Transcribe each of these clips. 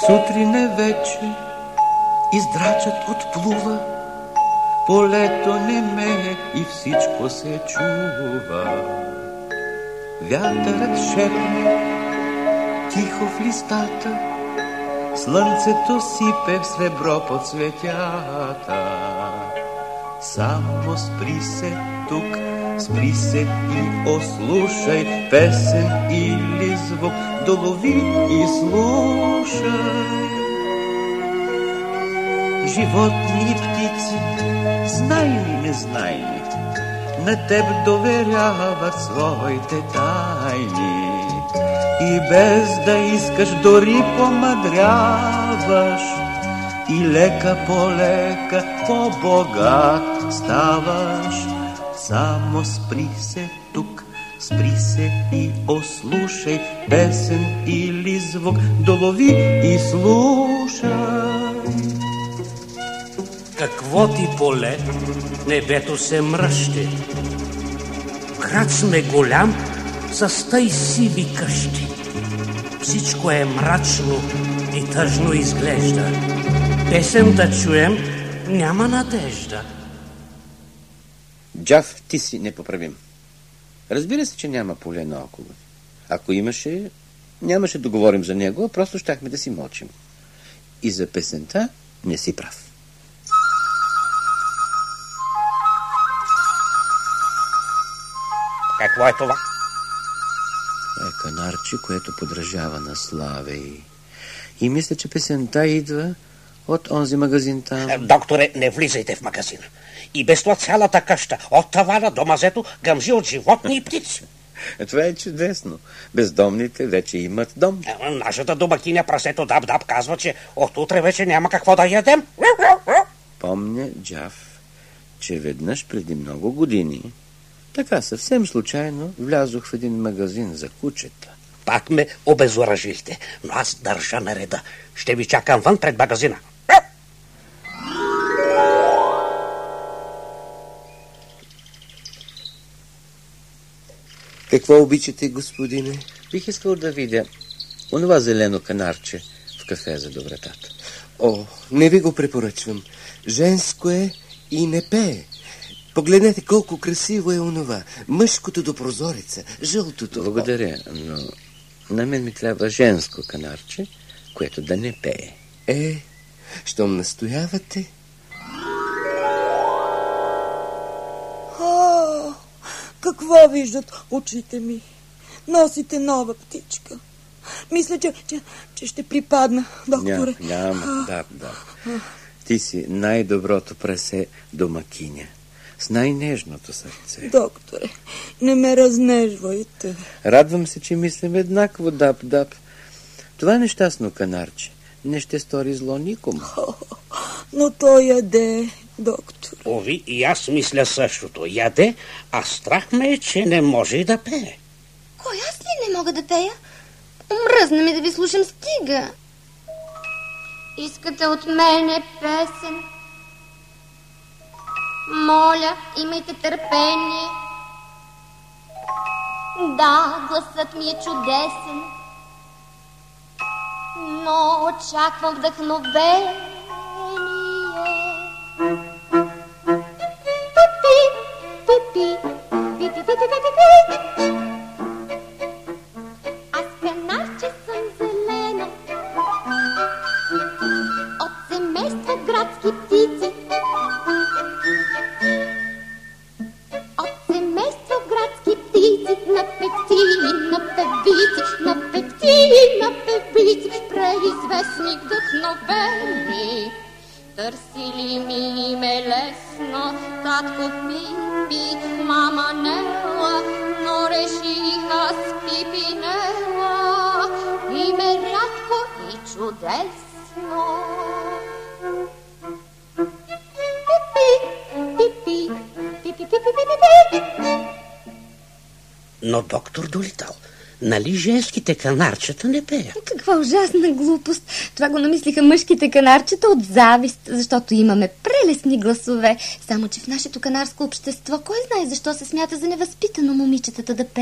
Сутрин е вече, издрачът отплува, полето неме и всичко се чува. Вятърът шепне тихо в листата, слънцето сипе в сребро по цветята. Само спри се тук, спри се и ослушай песен или звук, долови и слушай. Животни и птици, знайни, незнайни, на теб доверяват своите тайни. И без да искаш дори помъдряваш, и лека по лека по-богат ставаш. Само спри се тук, спри се и ослушай песен или звук, долови и слушай. Какво ти поле, небето се мръщи. Град сме голям, с тъй сиви къщи. Всичко е мрачно и тъжно изглежда. Песен да чуем, няма надежда. Джаф, ти си непоправим. Разбира се, че няма поле наоколо. Ако имаше, нямаше да говорим за него, а просто щяхме да си мълчим. И за песента не си прав. Какво е това? Канарче, което подражава на Славей. И мисля, че песента идва от онзи магазин там. Докторе, не влизайте в магазина. И без това цялата къща, от тавана до мазето, гъмжи от животни и птици. Това е чудесно. Бездомните вече имат дом. Нашата домакиня прасето Даб-Даб казва, че от утре вече няма какво да ядем. Помня, Джаф, че веднъж преди много години така съвсем случайно влязох в един магазин за кучета. Пак ме обезоръжихте, но аз държа на реда. Ще ви чакам вън пред магазина. Какво обичате, господине? Бих искал да видя онова зелено канарче в кафе за до вратата. О, не ви го препоръчвам. Женско е и не пее. Погледнете колко красиво е онова. Мъжкото до прозореца, жълтото. Благодаря, но на мен ми трябва женско канарче, което да не пее. Щом настоявате? Какво виждат очите ми? Носите нова птичка. Мисля, че ще припадна, докторе. Няма. Да. Ти си най-доброто прасе домакиня. С най-нежното сърце. Докторе, не ме разнежвайте. Радвам се, че мислим еднакво, Даб-Даб. Това нещастно канарче не ще стори зло никому. Но той яде, доктор. Ови, и аз мисля същото. Яде, а страх ме е, че не може и да пее. Кой, аз ли не мога да пея? Мръзна ми да ви слушам, стига. Искате от мене песен? Моля, имайте търпение. Да, гласът ми е чудесен, но очаквам вдъхновение. Аз канарче съм зелена, от семейство градски птици. От семейство градски птици, на певци, на певици, преизвестни, вдъхновени. Търсили ми ме лесно, татко Пипи, мама Нела, но реших аз Пипинела. Име рядко и чудесно. Но доктор Долитал, нали женските канарчета не пеят? Каква ужасна глупост. Това го намислиха мъжките канарчета от завист, защото имаме прелесни гласове. Само че в нашето канарско общество, кой знае защо се смята за невъзпитано момичетата да пеят?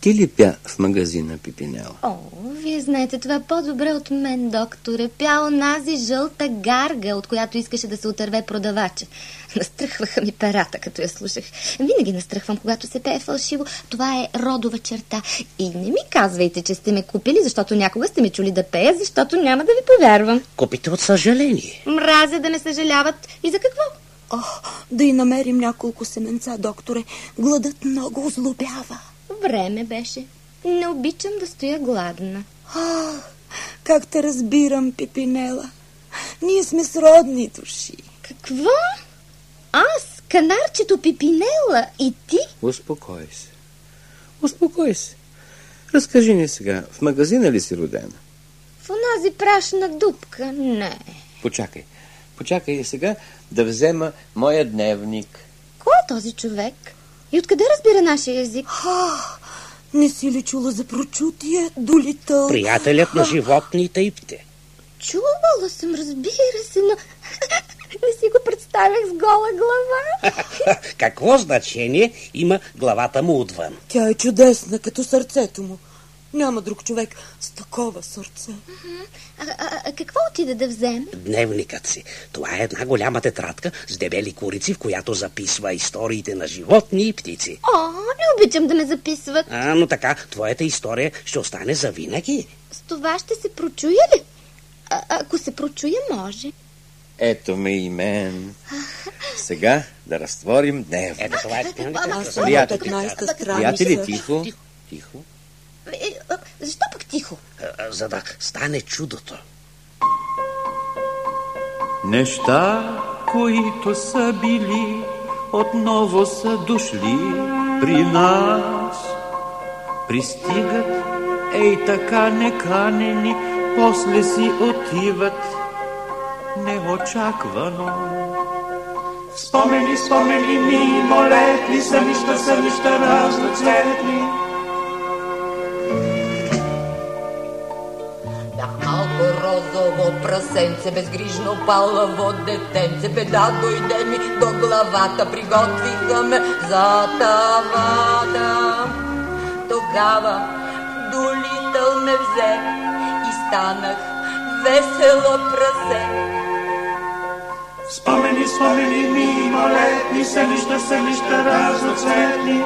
ти ли пя в магазина, Пипинела? О, вие знаете това по-добре от мен, докторе. Пя онази жълта гарга, от която искаше да се отърве продавача. Настръхваха ми перата, като я слушах. Винаги настръхвам, когато се пее фалшиво. Това е родова черта. И не ми казвайте, че сте ме купили, защото някога сте ме чули да пея, защото няма да ви повярвам. Купите от съжаление. Мразя да ме съжаляват. И за какво? О, да и намерим няколко семенца, докторе. Гладът много озлобява. Време беше. Не обичам да стоя гладна. Как те разбирам, Пипинела. Ние сме сродни души. Какво? Аз, канарчето Пипинела, и ти? Успокой се. Успокой се. Разкажи ни сега, в магазина ли си родена? В онази прашна дупка? Не. Почакай сега да взема моя дневник. Кой е този човек? И откъде разбира нашия език? Не си ли чула за прочутие, Долитъл? Приятелят на животните и пте. Чувала съм, разбира се, но не си го представях с гола глава. Какво значение има главата му отвън? Тя е чудесна, като сърцето му. Няма друг човек с такова сърце. Какво отида да вземе? Дневникът си. Това е една голяма тетрадка с дебели корици, в която записва историите на животни и птици. О, не обичам да ме записват. Но така, твоята история ще остане завинаги. С това ще се прочуя ли? Ако се прочуя, може. Ето ме и мен. Сега да разтворим дневник. Ето това е Аз съм на 15-та страница. Приятели, тихо. Защо пък тихо? За да стане чудото. Неща, които са били, отново са дошли при нас. Пристигат, ей така неканени, после си отиват неочаквано. Спомени мимолетни, сънища разноцветни. Малко розово прасенце, безгрижно палаво детенце, беда дойде ми до главата, приготвиха ме за тавата. Тогава Долитъл ме взе и станах весело прасе. Спомени мимолетни, сънища разноцветни.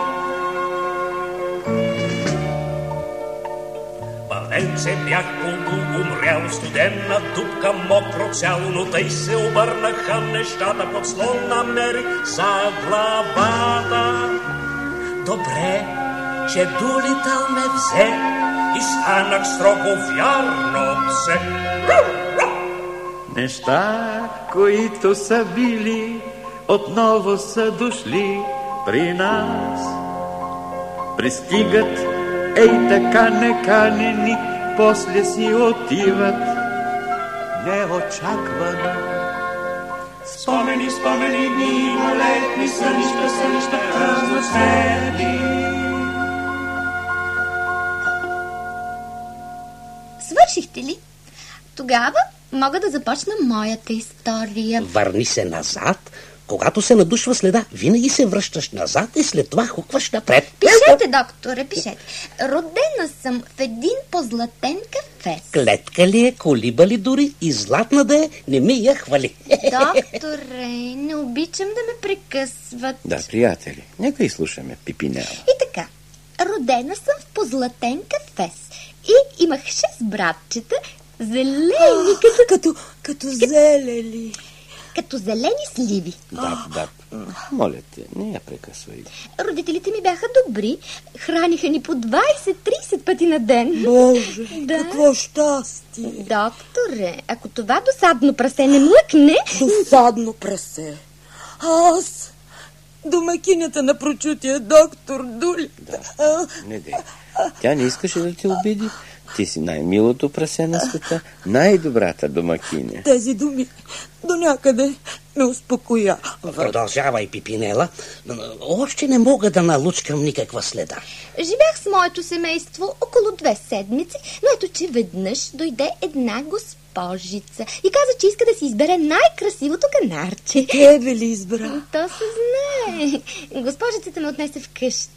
Младенце бях полуумрял, студена дупка, мокро цяло, но тъй се обърнаха нещата, подслон намери за главата. Добре, че Долитъл ме взе и станах строго вярно псе. Неща, които са били, отново са дошли при нас. Пристигат, ей така неканени, после си отиват неочаквано. Спомени мимолетни, сънища разноцветни. Свършихте ли? Тогава мога да започна моята история. Върни се назад. Когато се надушва следа, винаги се връщаш назад и след това хукваш напред. Пишете, докторе, пишете. Родена съм в един позлатен кафес. Клетка ли е, колиба ли дори и златна да е, не ми я хвали. Докторе, не обичам да ме прекъсват. Да, приятели, нека изслушаме Пипинела. И така, родена съм в позлатен кафес и имах 6 братчета, зелени Като зелели. като зелени сливи. Да. Моля те, не я прекъсвай. Родителите ми бяха добри, храниха ни по 20-30 пъти на ден. Боже, Да. какво щастие. Докторе, ако това досадно прасе не млъкне... Досадно прасе. Аз, домакинята на прочутия доктор Дули. Не дей. Тя не искаше да те обиди. Ти си най-милото прасе на света, най-добрата домакиня. Тези думи до някъде ме успокоя. Продължавай, Пипинела. Още не мога да налучкам никаква следа. Живях с моето семейство около 2 седмици, но ето, че веднъж дойде една госпожица и каза, че иска да си избере най-красивото канарче. Тебе ли избра? То се знае. Госпожицата ме отнесе вкъщи,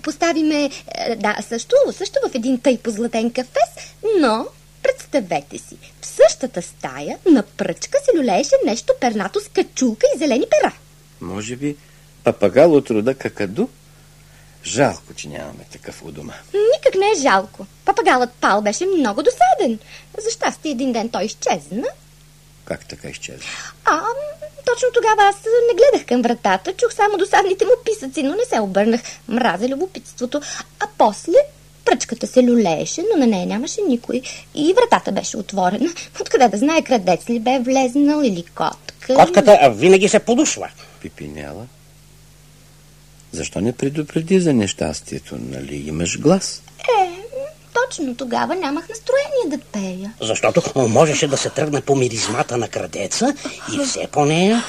поставиме, също в един тъй позлатен кафес, но представете си, в същата стая на пръчка се люлееше нещо пернато с качулка и зелени пера. Може би папагал от рода какаду? Жалко, че нямаме такъв у дома. Никак не е жалко. Папагалът Пал беше много досаден. За щастие един ден той изчезна. Как така изчезна? Точно тогава аз не гледах към вратата, чух само досадните му писъци, но не се обърнах. Мразя любопитството. А после пръчката се люлееше, но на нея нямаше никой. И вратата беше отворена. Откъде да знае, крадец ли бе влезнал или котка? Котката винаги се подушва. Пипинела, защо не предупреди за нещастието? Нали имаш глас? Точно тогава нямах настроение да пея. Защото можеше да се тръгне по миризмата на крадеца и все по нея.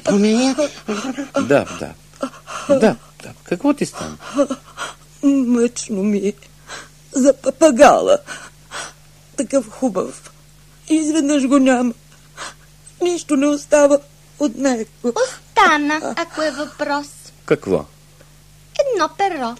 Да. Какво ти стана? Мъчно ми е за папагала. Такъв хубав. Изведнъж го няма. Нищо не остава от него. Остана, ако е въпрос. Какво? Едно перо.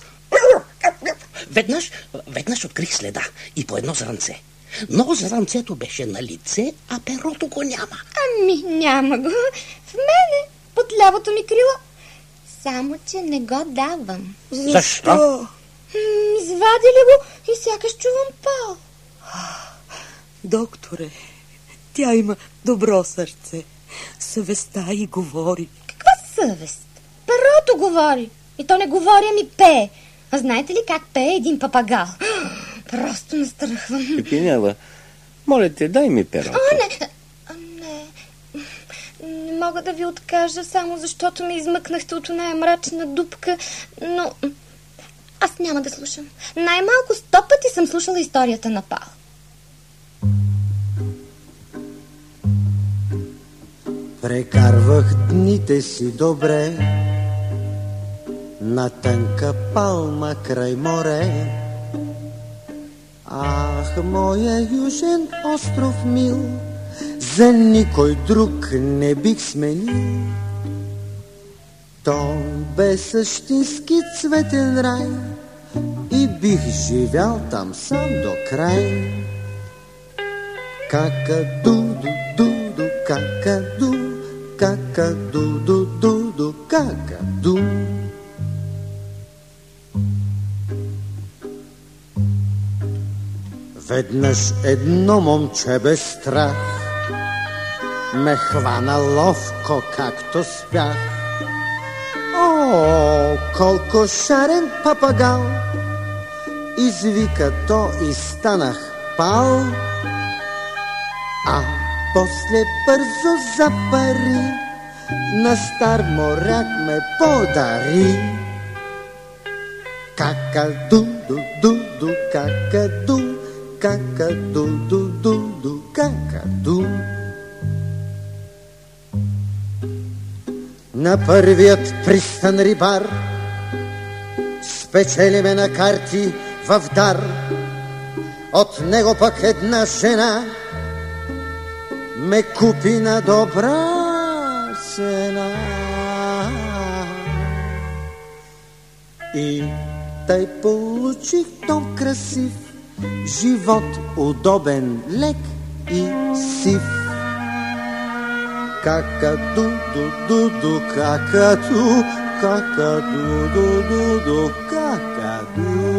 Веднъж открих следа и по едно зранце. Но зранцето беше на лице, а перото го няма. Няма го. В мене, под лявото ми крило. Само, че не го давам. Защо? Извадили го и сякаш чувам Пал. Докторе, тя има добро сърце. Съвестта и говори. Каква съвест? Перото говори. И то не говори, ами пее. А знаете ли как пее един папагал? Просто настрахвам. Пипинела, моля те, дай ми перото. Не мога да ви откажа, само защото ме измъкнахте от оная мрачна дупка, но аз няма да слушам. Най-малко 100 пъти съм слушала историята на Пал. Прекарвах дните си добре на тънка палма край море. Ах, моя южен остров мил, за никой друг не бих сменил. Той бе същински цветен рай и бих живял там сам до край. Какаду-ду-ду-ду, какаду, какаду-ду-ду-ду, какаду. Веднъж едно момче без страх ме хвана ловко, както спях. О, колко шарен папагал! Извика то и станах Пал. А после бързо за пари на стар моряк ме подари. Какаду-ду-ду-ду, какаду, какаду-ду-ду-ду, какаду. На първият пристан рибар спечели ме на карти в дар. От него пък една жена ме купи на добра цена. И тъй получих нов красив живот, удобен, лек и сив. Какаду-ду-ду-ду, какаду, какаду-ду-ду-ду, какаду.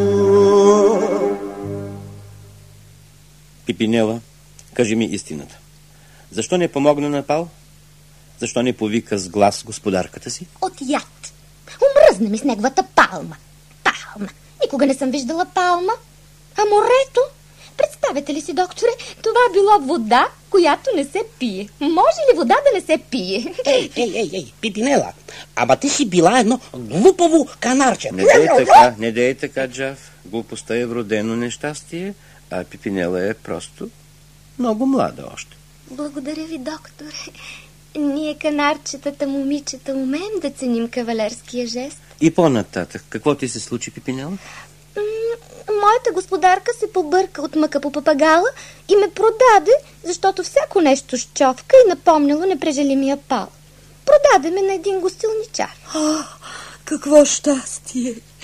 Пипинела, кажи ми истината. Защо не помогна на Пал? Защо не повика с глас господарката си? От яд. Омръзна ми с неговата палма. Палма. Никога не съм виждала палма. А морето? Представете ли си, докторе, това било вода, която не се пие. Може ли вода да не се пие? Ей, Пипинела, ама ти си била едно глупаво канарче. Не дей така, Джав. Глупостта е вродено нещастие, а Пипинела е просто много млада още. Благодаря ви, докторе. Ние, канарчетата, момичета, умеем да ценим кавалерския жест. И по-нататък, какво ти се случи, Пипинела? Моята господарка се побърка от мъка по папагала и ме продаде, защото всяко нещо щовка и напомняло непрежалимия Пал. Продаде ме на един гостилничар. Какво щастие!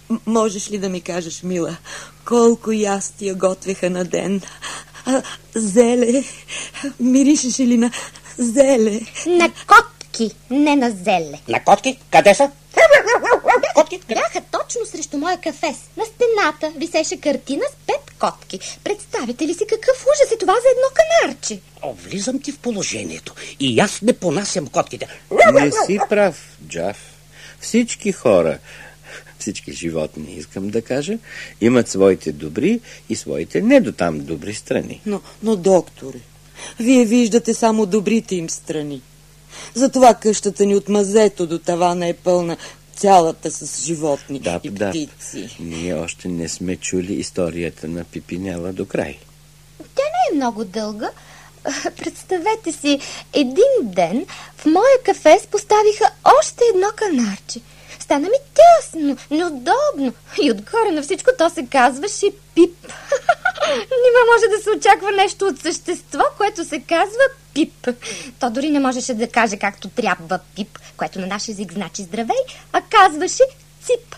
Можеш ли да ми кажеш, мила, колко ястия готвеха на ден? Зеле, миришеше ли на зеле? На котки, не на зеле. На котки? Къде са? Котки? Бяха точно срещу моя кафес. На стената висеше картина с 5 котки. Представите ли си какъв ужас е това за едно канарче? Влизам ти в положението. И аз не понасям котките. Не си прав, Джаф. Всички хора, всички животни, искам да кажа, имат своите добри и своите не до там добри страни. Но, докторе, вие виждате само добрите им страни. Затова къщата ни от мазето до тавана е пълна цялата с животни и птици. Ние още не сме чули историята на Пипинела до край. Тя не е много дълга. Представете си, един ден в моя кафес поставиха още едно канарче. Стана ми тясно, неудобно и отгоре на всичко то се казваше Пип. Нима може да се очаква нещо от същество, което се казва Пип. То дори не можеше да каже както трябва Пип, което на наш език значи здравей, а казваше Цип.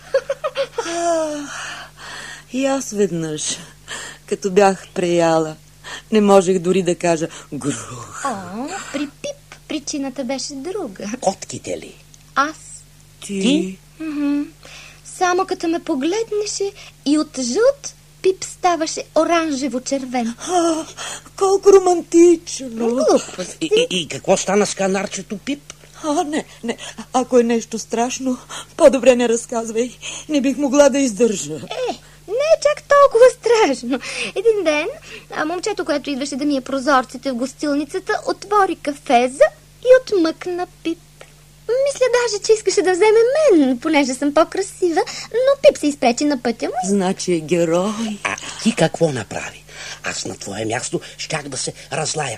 И аз веднъж, като бях преяла, не можех дори да кажа грух. При Пип причината беше друга. Котките ли? Аз. Ти? Само като ме погледнеше и от жълт Пип ставаше оранжево-червен. Колко романтично! Глупости. И какво стана с канарчето Пип? Не. Ако е нещо страшно, по-добре не разказвай. Не бих могла да издържа. Не е чак толкова страшно. Един ден момчето, което идваше да мие прозорците в гостилницата, отвори кафеза и отмъкна Пип. Мисля даже, че искаше да вземе мен, понеже съм по-красива, но Пип се изпречи на пътя му. Значи е герой. А ти какво направи? Аз на твое място щях да се разлая.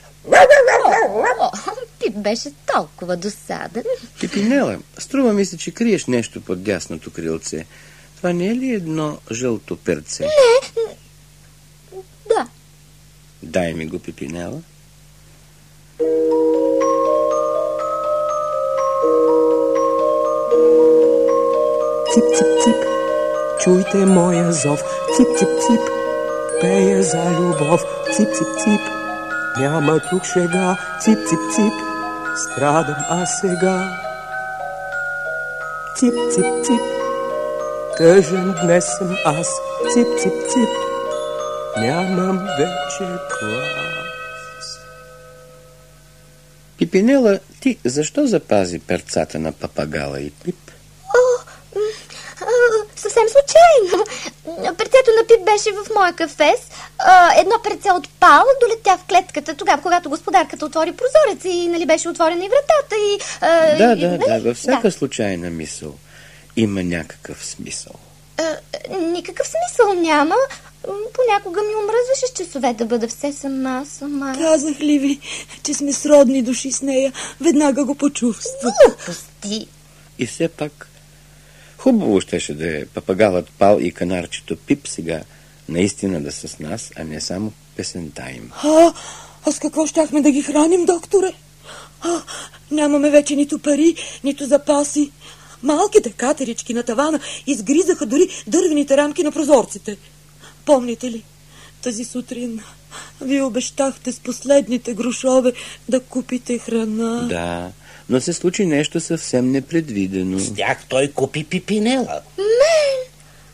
Пип беше толкова досаден. Пипинела, струва ми се, че криеш нещо под дясното крилце. Това не е ли едно жълто перце? Не. Да. Дай ми го, Пипинела. Цип, цип, цип, чуйте моя зов. Цип, цип, цип, пея за любов. Цип, цип, цип, няма тук шега. Цип, цип, цип, страдам аз сега. Цип, цип, цип, тъжен днес съм аз. Цип, цип, цип, нямам вече клас. Пипинела, ти защо запази перцата на папагала и Пип? Съвсем случайно. Перцето на Пип беше в моя кафес. Едно перце отпало, долетя в клетката тогава, когато господарката отвори прозореца и нали беше отворена и вратата. Да, във всяка случайна мисъл има някакъв смисъл. Никакъв смисъл няма. Понякога ми омръзваше с часове да бъда все сама. Казах ли ви, че сме сродни души с нея? Веднага го почувствах. Глупости. И все пак хубаво щеше да е папагалът Пал и канарчето Пип сега наистина да са с нас, а не само песента им. А с какво щяхме да ги храним, докторе? Нямаме вече нито пари, нито запаси. Малките катерички на тавана изгризаха дори дървените рамки на прозорците. Помните ли? Тази сутрин вие обещахте с последните грошове да купите храна. Да, но се случи нещо съвсем непредвидено. С тях той купи Пипинела. Мен?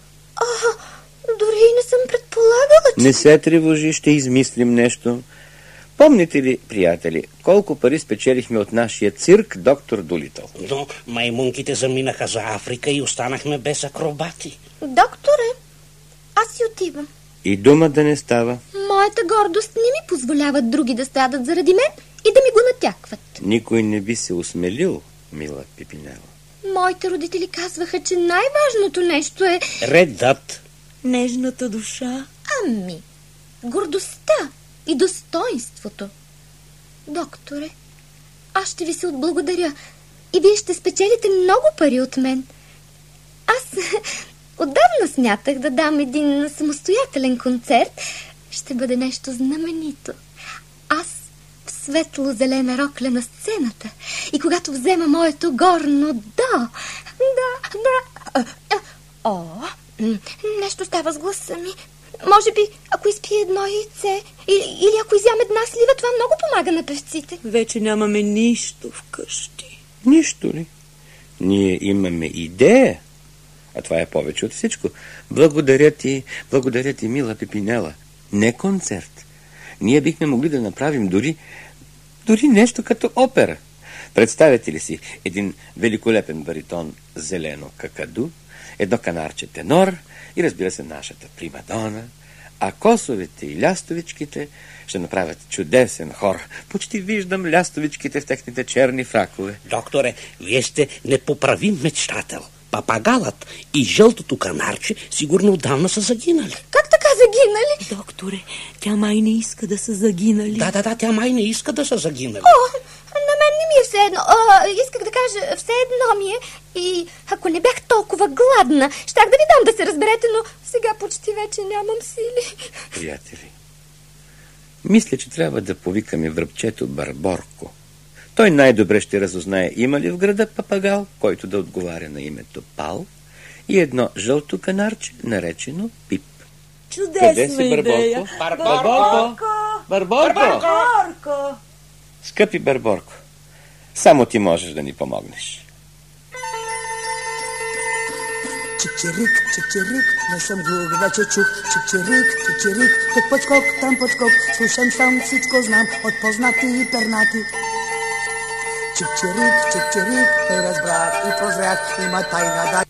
Дори не съм предполагала, че... Не се тревожи, ще измислим нещо. Помните ли, приятели, колко пари спечелихме от нашия цирк доктор Дулитъл? Но маймунките заминаха за Африка и останахме без акробати. Докторе, аз си отивам. И дума да не става. Моята гордост не ми позволява други да страдат заради мен и да ми го натякват. Никой не би се осмелил, мила Пипинела. Моите родители казваха, че най-важното нещо е... Редът. Нежната душа. Ами, гордостта и достоинството. Докторе, аз ще ви се отблагодаря и вие ще спечелите много пари от мен. Аз отдавна смятах да дам един самостоятелен концерт. Ще бъде нещо знаменито. Аз в светло-зелена рокля на сцената и когато взема моето горно до... Нещо става с гласа ми. Може би, ако изпие едно яйце или ако изям една слива, това много помага на певците. Вече нямаме нищо вкъщи. Нищо ли? Ние имаме идея. А това е повече от всичко. Благодаря ти, мила Пипинела. Не концерт. Ние бихме могли да направим дори нещо като опера. Представете ли си един великолепен баритон зелено какаду, едно канарче тенор и разбира се нашата примадона, а косовете и лястовичките ще направят чудесен хор. Почти виждам лястовичките в техните черни фракове. Докторе, вие сте непоправим мечтател. Папагалът и жълтото канарче сигурно отдавна са загинали. Как така загинали? Докторе, тя май не иска да са загинали. Да, тя май не иска да са загинали. На мен не ми е все едно. Исках да кажа, все едно ми е. И ако не бях толкова гладна, щях да ви дам да се разберете, но сега почти вече нямам сили. Приятели, мисля, че трябва да повикаме връбчето Барборко. Той най-добре ще разузнае има ли в града папагал, който да отговаря на името Пал, и едно жълто канарче, наречено Пип. Чудесна идея. Барборко! Скъпи Барборко, само ти можеш да ни помогнеш. Чичирик, чичирик, не съм глух, вече чух. Чичирик, чичирик, тук подскок, там подскок. Слушам сам, всичко знам, от познати и пернати. Чичирик, чичирик, тъй разбрах и прозрях, има тайна да...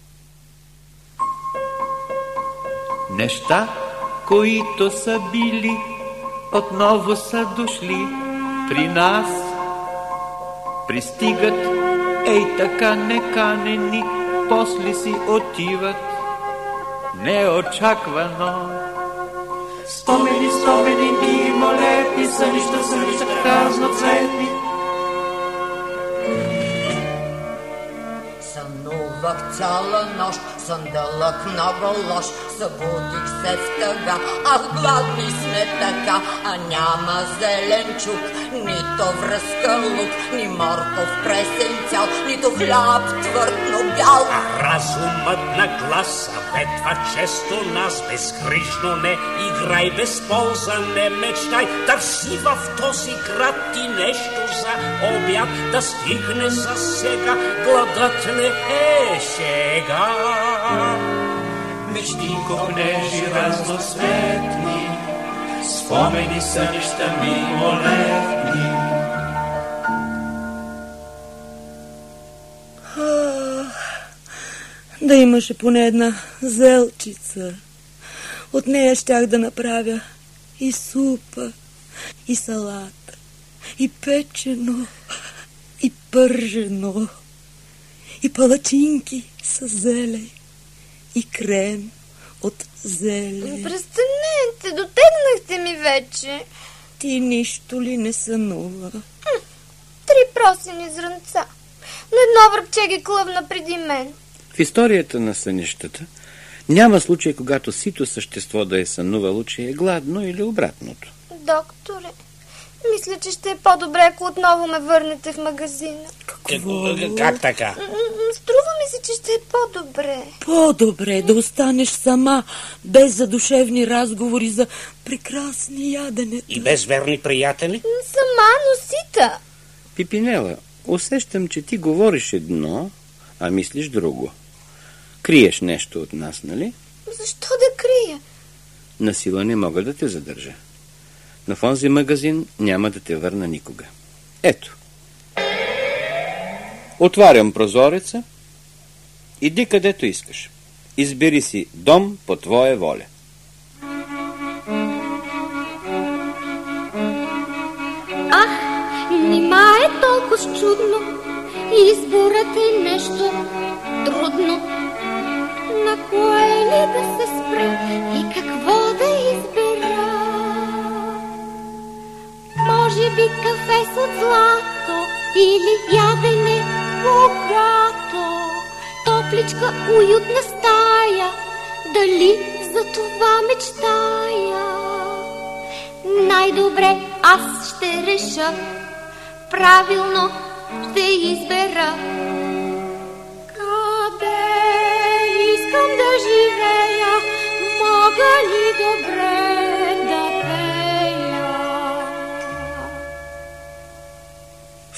Неща, които са били, отново са дошли при нас. Пристигат, ей така неканени, после си отиват неочаквано. Спомени, мимолетни, сънища, разноцветни. Сънувах цяла нощ, сън дълъг, много лош. Събудих се в тъга, гладни сме така. А няма зеленчук, нито връзка лук, ни морков пресен цял, нито хляб твърдно бял. А разумът на глас съветва често нас, безгрижно не играй, без полза не мечтай. Търси в този град ти нещо за обяд, да стигне за сега, гладът не е шега. Мечти, копнежи разноцветни, спомени, сънища мимолетни. Да имаше поне една зелчица. От нея щях да направя и супа, и салата, и печено, и пържено, и палачинки с зелень, и крем от зелень. Престанете, дотегнахте ми вече. Ти нищо ли не сънува? 3 просени зранца, но едно връбче ги клъвна преди мен. В историята на сънищата няма случай, когато сито същество да е сънувало, че е гладно или обратното. Докторе, мисля, че ще е по-добре, ако отново ме върнете в магазина. Как така? Струва ми се, че ще е по-добре. По-добре да останеш сама, без задушевни разговори за прекрасни яденета. И без верни приятели? Сама, но сита. Пипинела, усещам, че ти говориш едно, а мислиш друго. Криеш нещо от нас, нали? Защо да крия? Насила не мога да те задържа. Но в онзи магазин няма да те върна никога. Ето. Отварям прозореца. Иди където искаш. Избери си дом по твоя воля. Нима е толкова чудно. Изборът е нещо трудно. На кое ли да се спра и какво да избера? Може би кафе с злато или ядене богато, топличка уютна стая, дали за това мечтая? Най-добре аз ще реша, правилно ще избера. Къде искам да живея?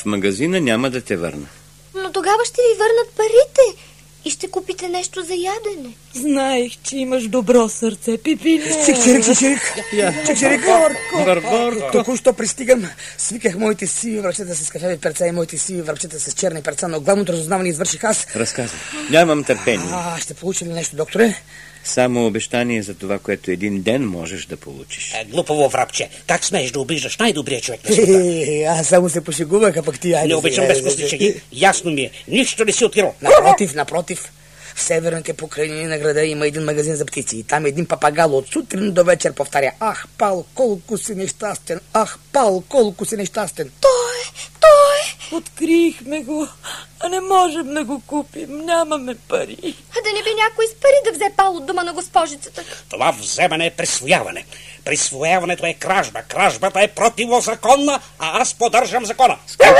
магазина, няма да те върна. Но тогава ще ви върнат парите и ще купите нещо за ядене. Знаех, че имаш добро сърце, Пипине. Чик-чирик. Барбарко. Току-що пристигам. Свиках моите сиви връбчета с кафяви перца и моите сиви връбчета с черни перца, но главното разузнаване извърших аз. Разказвай. Нямам търпение. Ще получи ли нещо, докторе? Само обещание за това, което един ден можеш да получиш. Глупаво врабче. Как смееш да обиждаш най-добрия човек на света? Аз само се пошегувах, а пък ти... Не обичам безкосничеги. Ясно ми е. Нищо не си открил. Напротив. В северните покрайнини на града има един магазин за птици. И там един папагал от сутрин до вечер повтаря: ах, Пал, колко си нещастен! Ах, Пал, колко си нещастен! Той! Открихме го, а не можем да го купим. Нямаме пари. А да не би някой с пари да взе Пал от дома на госпожицата? Това вземане е присвояване. Присвояването е кражба. Кражбата е противозаконна, а аз поддържам закона.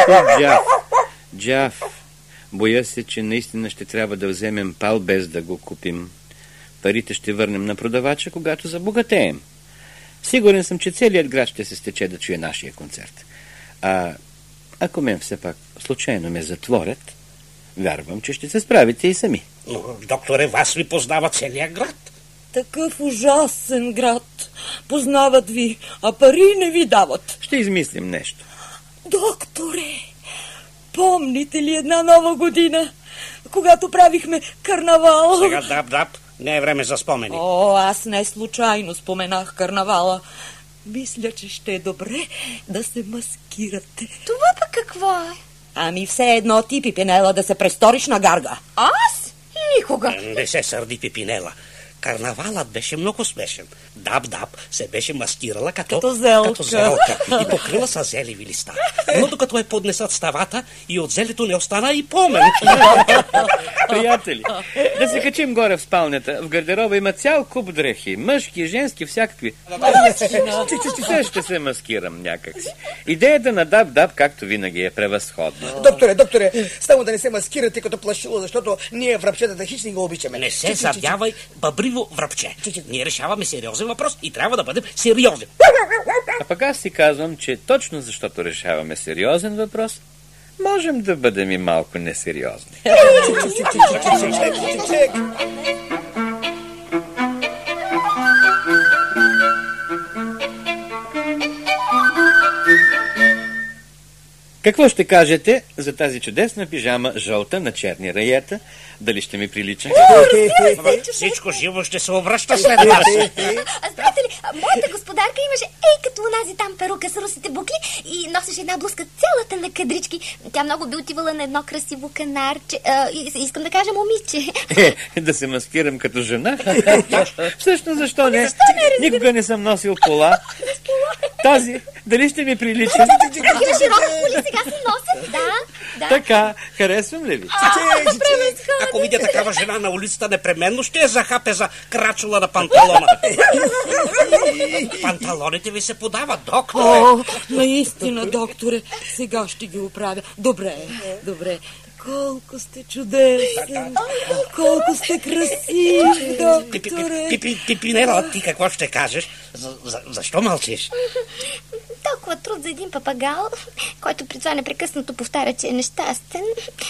Джаф, боя се, че наистина ще трябва да вземем Пал без да го купим. Парите ще върнем на продавача, когато забогатеем. Сигурен съм, че целият град ще се стече да чуе нашия концерт. Ако мен все пак случайно ме затворят, вярвам, че ще се справите и сами. Но, докторе, вас ви познава целият град. Такъв ужасен град. Познават ви, а пари не ви дават. Ще измислим нещо. Докторе, помните ли една нова година, когато правихме карнавал? Сега дап, не е време за спомени. Аз не случайно споменах карнавала. Мисля, че ще е добре да се маскирате. Това пък какво е? Ами все едно ти, Пипинела, да се престориш на Гарга. Аз? Никога. Не се сърди, Пипинела. Карнавалът беше много смешен. Дап се беше маскирала като зелка и покрила с зеливи листа. Но докато поднесат ставата, и от зелето не остана и помен. Приятели, да се качим горе в спалнята. В гардероба има цял куп дрехи. Мъжки, женски, всякакви. Все ще се маскирам някакси. Идеята на Дап, както винаги, е превъзходна. Докторе, само да не се маскирате като плашило, защото ние врабчетата хич не го обичаме. Не се забявай, бъбриво врабче. Ние решаваме сериозен въпрос и трябва да бъдем сериозни. А пък аз си казвам, че точно защото решаваме сериозен въпрос, можем да бъдем и малко несериозни. Какво ще кажете за тази чудесна пижама, жълта на черни раета? Дали ще ми прилича? Всичко живо ще се обръща след вас. Знаете ли, моята господарка имаше като онази там перука с русите букли и носеше една блузка цялата на кадрички. Тя много би отивала на едно красиво канарче. Искам да кажа момиче. Да се маскирам като жена? Всъщност защо не? Никога не съм носил пола. Тази, дали ще ми прилича? Такива широки поли сега се носят, да. Така, харесвам ли ви? Ако видя такава жена на улицата, непременно ще я захапе за крачула на панталона. Панталоните ви се подават, докторе. Наистина, докторе, сега ще ги оправя. Добре. Колко сте чудесен, колко сте красив, докторе. Пипинела, ти какво ще кажеш? Защо мълчиш? Толкова труд за един папагал, който при това непрекъснато повтаря, че е нещастен.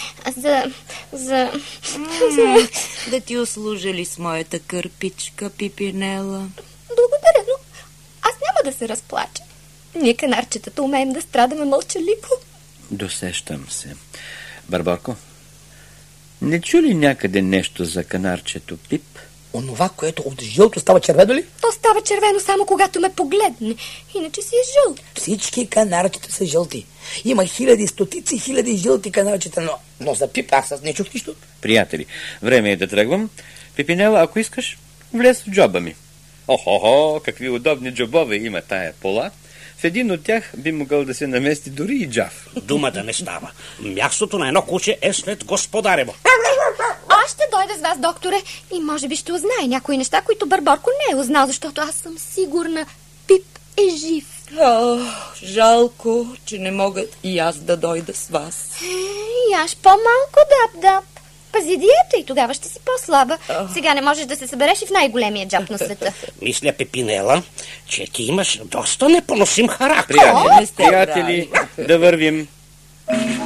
Да ти услужили с моята кърпичка, Пипинела. Благодаря, но аз няма да се разплача. Ние, канарчетата, умеем да страдаме мълчаливо. Досещам се. Барбарко, не чу ли някъде нещо за канарчето Пип? Онова, което от жълто става червено ли? То става червено само когато ме погледне. Иначе си е жълт. Всички канарчета са жълти. Има стотици хиляди жълти канарчета, но за Пип аз не чух нищо. Приятели, време е да тръгвам. Пипинела, ако искаш, влез в джоба ми. Охо, какви удобни джобове има тая пола. В един от тях би могъл да се намести дори и Джаф. Дума да не става. Мястото на едно куче е след господарево. Аз ще дойда с вас, докторе, и може би ще узнае някои неща, които Барбарко не е узнал, защото аз съм сигурна, Пип е жив. Жалко, че не могат и аз да дойда с вас. И аз по-малко, Дап. Пази диета и тогава ще си по-слаба. Сега не можеш да се събереш и в най-големия джаб на света. Мисля, Пипинела, че ти имаш доста непоносим характер. Приятели, да вървим.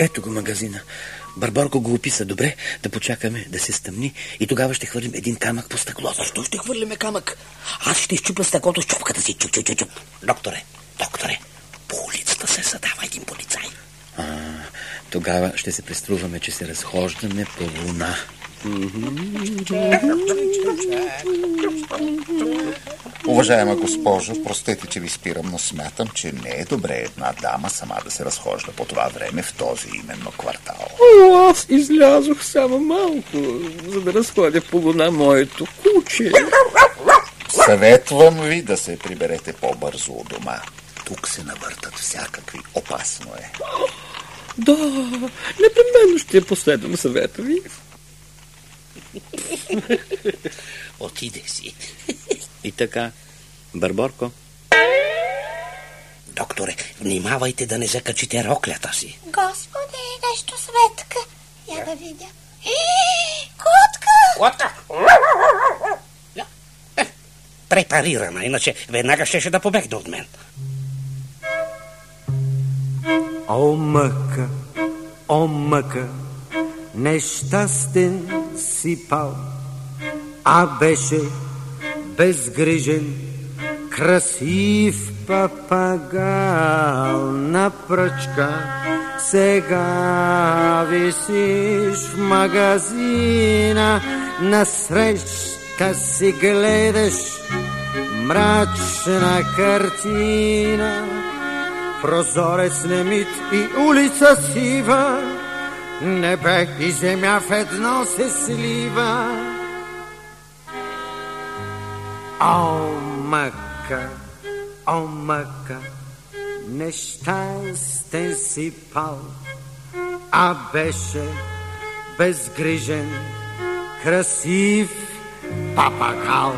Ето го магазина. Барборко го описа добре, да почакаме да се стъмни и тогава ще хвърлим един камък по стъклото. Защо ще хвърляме камък? Аз ще изчупя стъклото с чупката си. Чуп. Докторе, по улицата се задава един полицай. Тогава ще се преструваме, че се разхождаме по луна. Уважаема госпожо, простете, че ви спирам, но смятам, че не е добре една дама сама да се разхожда по това време в този именно квартал. Аз излязох само малко, за да разходя по луна моето куче. Съветвам ви да се приберете по-бързо у дома. Тук се навъртат всякакви. Опасно е. Да, непременно ще последвам съвета ви. Отиде си. И така, Барборко. Докторе, внимавайте да не закачите роклята си. Господи, нещо светка. Я да видя. Котка! Препарирана, иначе веднага щеше да побегне от мен. О, мъка, нещастен си пал, а беше безгрижен, красив папагал на пръчка. Сега висиш в магазина, насреща си гледаш мрачна картина. Прозорец немит и улица сива, небе и земя в едно се слива. О, мъка, нещастен си пал, а беше безгрижен, красив папагал.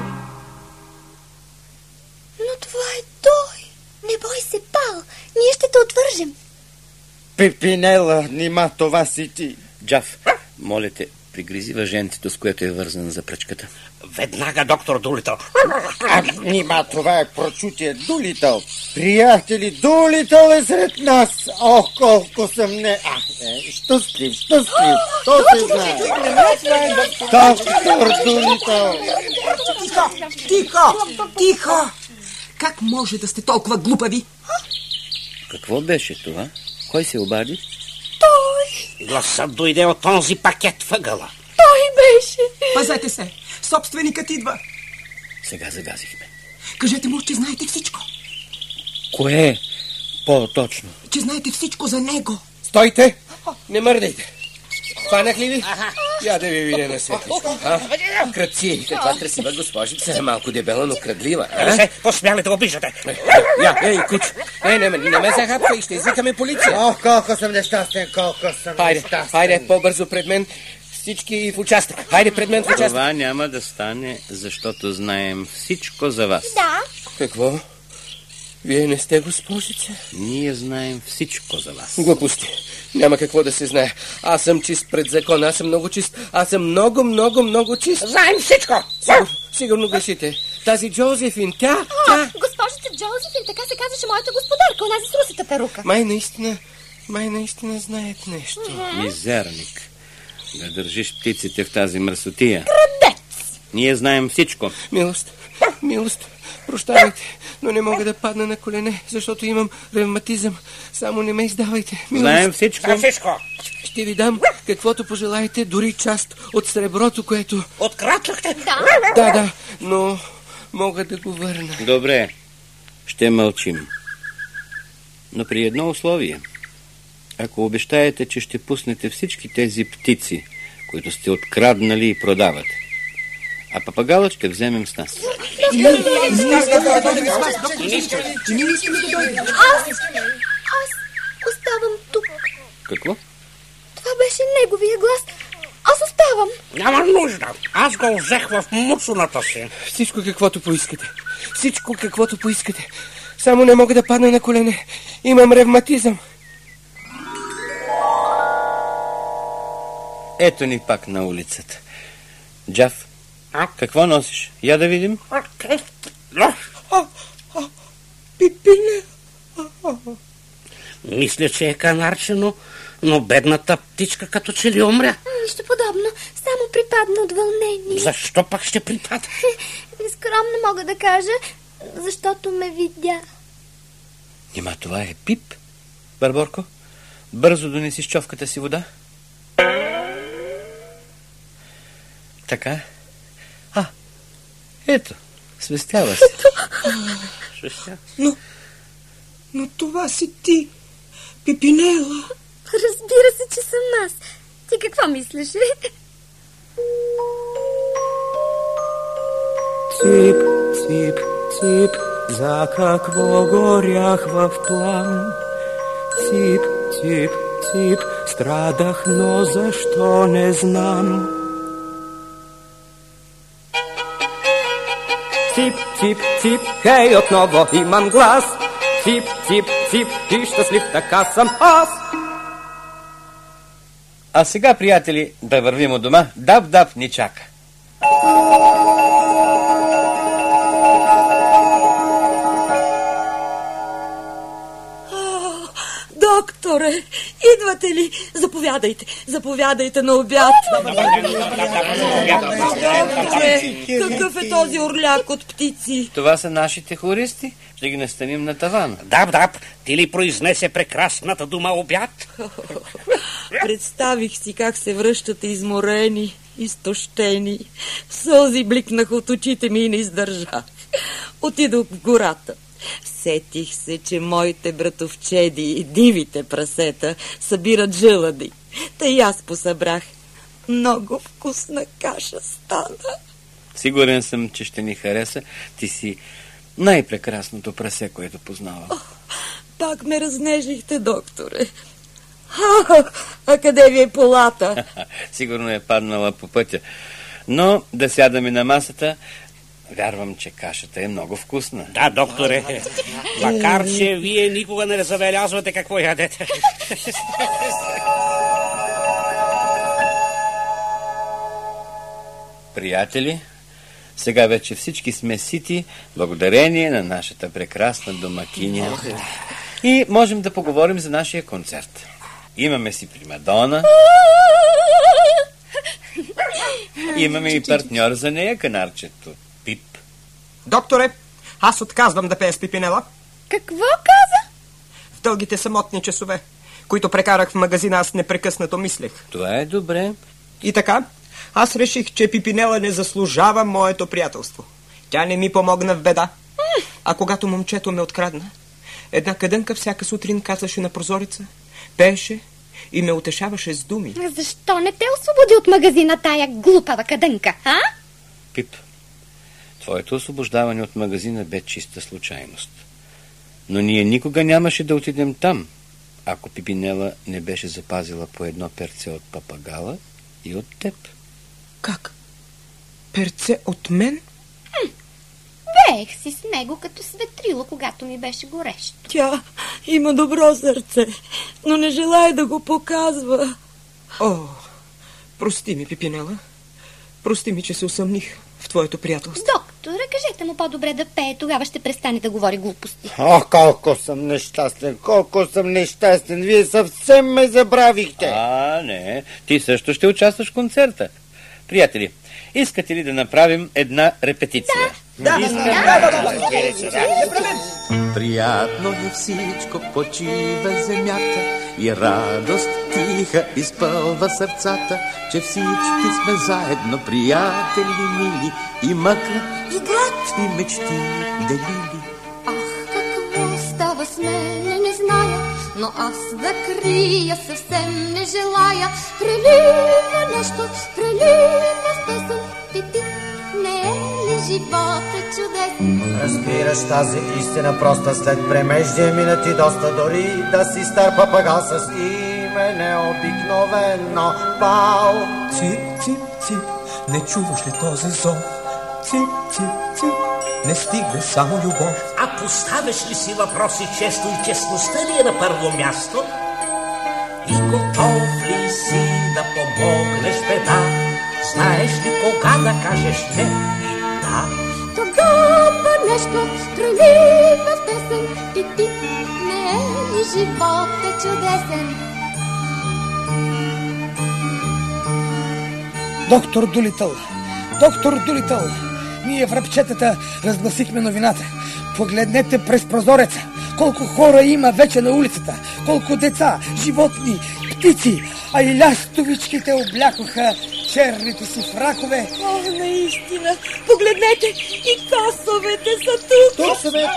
Но това е той. Не бой се, Пал. Ние ще те отвържем. Пипинела, нима това си ти. Джаф, моля те, пригризи въженцето, с което е вързан за пръчката. Веднага, доктор Дулитъл. Нима това е прочутие Дулитъл. Приятели, Дулитъл е сред нас. Ох, колко съм щастлив. То се знае. Доктор Дулитъл. Тихо! Как може да сте толкова глупави? Какво беше това? Кой се обади? Той! Гласът дойде от този пакет въгъла. Той беше! Пазете се! Собственикът идва! Сега загазихме. Кажете му, че знаете всичко. Кое? По-точно. Че знаете всичко за него. Стойте! Не мърдайте! Хванах ли ви? Я да ви видя на светличко. Кръци, каква красива госпожица е, малко дебела, но крадлива. Не се посмяли да обиждате. Ей, куч, не ме захапва и ще извикаме полиция. Ох, колко съм нещастен. Хайде, по-бързо пред мен, всички в участък. Хайде пред мен в участък. Това няма да стане, защото знаем всичко за вас. Да. Какво? Вие не сте госпожица? Ние знаем всичко за вас. Глупости. Няма какво да се знае. Аз съм чист пред закон. Аз съм много чист. Аз съм много чист. Знаем всичко. Сигурно грешите. Тази Джозефин, тя... Госпожица Джозефин, така се казваше моята господарка, онази с русата перука. Май наистина знаят нещо. Мизерник. Да държиш птиците в тази мръсотия. Крадец! Ние знаем всичко. Милост. Прощавайте, но не мога да падна на колене, защото имам ревматизъм. Само не ме издавайте. Милост. Знаем всичко. Ще ви дам каквото пожелаете, дори част от среброто, което... Откраднахте? Да, но мога да го върна. Добре, ще мълчим. Но при едно условие. Ако обещаете, че ще пуснете всички тези птици, които сте откраднали и продавате, а папагалът ще вземем с нас. Аз оставам тук. Какво? Това беше неговия глас. Аз оставам. Няма нужда. Аз го взех в муцуната си. Всичко каквото поискате. Само не мога да падна на колене. Имам ревматизъм. Ето ни пак на улицата. Джаф, какво носиш? Я да видим. Мисля, че е канарчено, Но бедната птичка като че ли умря. Нищо подобно, само припадна от вълнение. Защо пак ще припада? Нескромно мога да кажа, защото ме видя. Нима това е Пип, Барборко? Бързо донеси с човката си вода. Така. Ето, свестява се. Но това си ти, Пипинела. Разбира се, че съм аз. Ти какво мислиш? Цип, цип, цип, за какво горях в план? Цип, цип, цип, страдах, но защо не знам. Цип, цип, цип, хей, отново имам глас. Цип, цип, цип, и щастлив така съм аз. А сега, приятели, да вървим от дома. Даб ни чака. Докторе, идвате ли? Заповядайте на обяд. Какъв е този орляк от птици? Това са нашите хористи. Ще ги настаним на тавана. Даб, ти ли произнесе прекрасната дума обяд? Представих си как се връщате изморени, изтощени. Сълзи бликнаха от очите ми и не издържах. Отидох в гората. Сетих се, че моите братовчеди и дивите прасета събират жълъди. Та и аз посъбрах. Много вкусна каша стана. Сигурен съм, че ще ни хареса. Ти си най-прекрасното прасе, което познавам. Пак ме разнежихте, докторе. А къде ви е полата? Сигурно е паднала по пътя. Но да сядаме на масата. Вярвам, че кашата е много вкусна. Да, докторе. Макар, че вие никога не забелязвате какво ядете. Приятели, сега вече всички сме сити, благодарение на нашата прекрасна домакиня. И можем да поговорим за нашия концерт. Имаме си примадона. Имаме и партньор за нея, канарчето Пип. Докторе, аз отказвам да пея с Пипинела. Какво каза? В дългите самотни часове, които прекарах в магазина, аз непрекъснато мислех. Това е добре. И така, аз реших, че Пипинела не заслужава моето приятелство. Тя не ми помогна в беда. А когато момчето ме открадна, една кадънка всяка сутрин кацаше на прозореца, пееше и ме утешаваше с думи. Защо не те освободи от магазина тая глупава кадънка, а? Пип, твоето освобождаване от магазина бе чиста случайност. Но ние никога нямаше да отидем там, ако Пипинела не беше запазила по едно перце от папагала и от теб. Как? Перце от мен? Беех си с него като светрило, когато ми беше горещо. Тя има добро сърце, но не желая да го показва. О, прости ми, Пипинела. Прости ми, че се усъмних в твоето приятелство. Докторе, кажете му по-добре да пее, тогава ще престане да говори глупости. О, колко съм нещастен, вие съвсем ме забравихте. Не, ти също ще участваш в концерта. Приятели, искате ли да направим една репетиция? Да. Приятно е всичко, почива земята и радост тиха изпълва сърцата, че всички сме заедно, приятели мили, и мъка, и глад, и мечти делили. Ах, какво става с мене, не зная, но аз да крия съвсем не желая. Прелива нещо, прелива в песен, ти, не е ли живота чудесен? Разбираш тази истина проста след премеждия минати доста, дори да си стар папагал с име необикновено Пал. Цип, цип, цип, не чуваш ли този зов? Цип, цип, цип, не стига само любов. А поставяш ли си въпроси често и честността ли е на първо място? И готов ли си да помогнеш беда? Знаеш ли кога да кажеш не и да? Тогава нещо прелива в песен, ти, не е ли живота чудесен? Доктор Дулитъл, ние връбчетата разгласихме новината. Погледнете през прозореца. Колко хора има вече на улицата. Колко деца, животни, птици. А и лястовичките облякоха черните си фракове. О, наистина. Погледнете, и касовете са тук. Тук сме.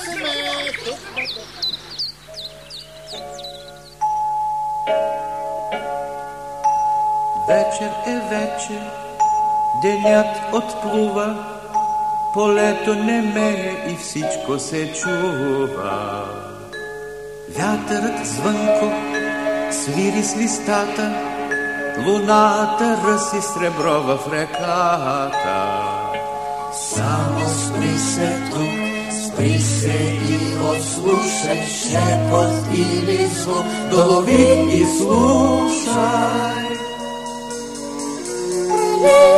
Вечер е вечер, денят отплува, полето немее и всичко се чува. Вятърът звънко свири с листата, луната ръси сребро в реката. Само спри се тук, спри се и отслушай шепот или звук, долови и слушай.